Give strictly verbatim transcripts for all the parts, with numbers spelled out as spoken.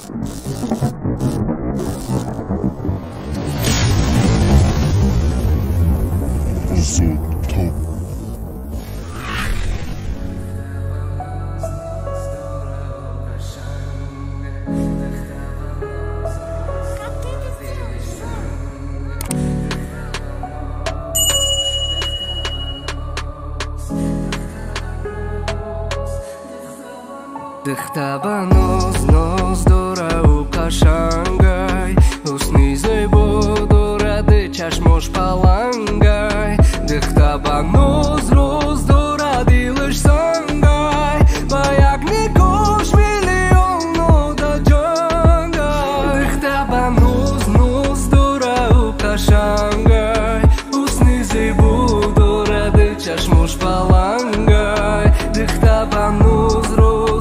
Дыхтаба ноз, ноз, дора у кашангай Усни зайбо, дора ды чашмош палангай Дыхтаба ноз, роз, дора дилыш сангай Баягни кош миллион нода джангай Дыхтаба ноз, ноз, дора у кашангай Усни зайбо, дора ды чашмош палангай Дыхтаба ноз, роз,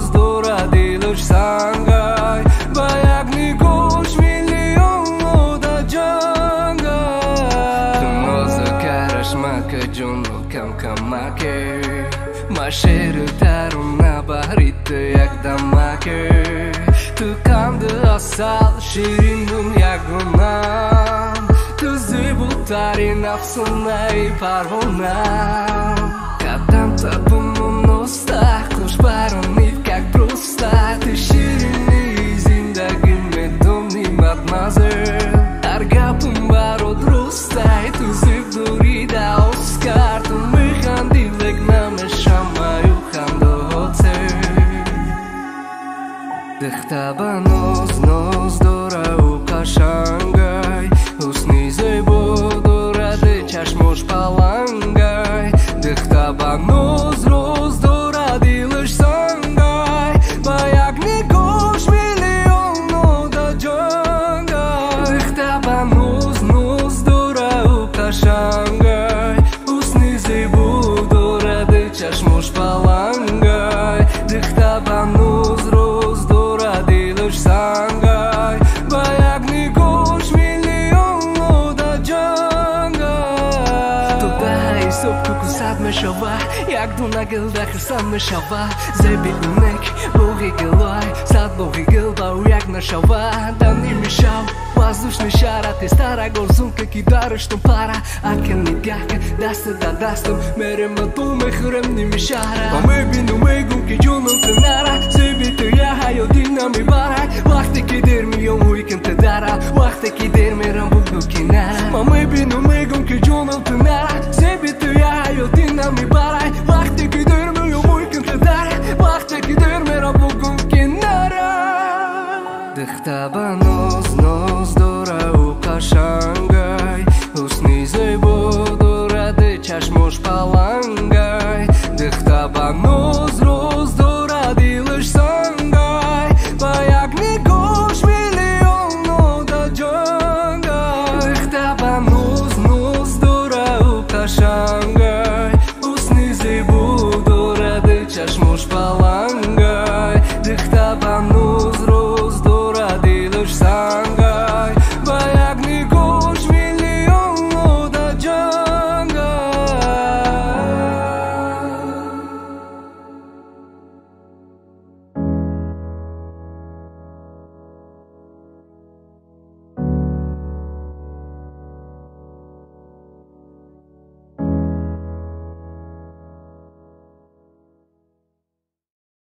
Sangay, bayagni kosh million oda jangay. Tu noza karash maka jono kam kamake, masheru tarum na bahrite yak damake. Tu kandı asal şirindun yagunam, tu zibutari nafsunay parvonam. Kadam tabumun usta, kush baronit как просто Ты шириной зиндагиме домни матмазел Аргапум баро друстай Ту зивдури да оскар Ту михандилек наме шамаю хандо хоце Дыхтаба ноз, ноз, дора у кашангай Усни зайбо, дора ды чашмош палангай Дыхтаба ноз, роз, дора дилыш сангай Баягни кош миллион ода джангай Дыхтаба ноз, ноз, дора у кашангай Усни зайбо, дора ды чашмош палангай Дыхтаба ноз, роз, дора дилыш сангай Баягни кош миллион ода джангай Туда и сопку кусад мешава Як дунагыл да хырсан мешава Зебилунек боги гылай Сад боги гылбау як нашава Да не мешал Воздушный шар, а ты старая горзунка Кидарыш тум пара, акен не гяка Даста да дастам, мерем на туме хрем не мешара А мы бину мегум ки джунам тенара Себито я хайо динами барай Вахте ки дерми йом уикен те дара Вахте ки дерми рамбук кинара А мы бину мегум ки джунам тенара Себито я хайо динами барай Вахте ки дерми йом уикен те дара Вахте ки дерми рамбук кинара Дыхтаба ноз, ноз, дора у кашангай Усни зайбо, дора ды чашмош палангай Дыхтаба ноз, роз, дора дилыш сангай Баягни кош миллион ода джангай Дыхтаба ноз, ноз, дора у кашангай Усни зайбо, дора ды чашмош палангай Дыхтаба ноз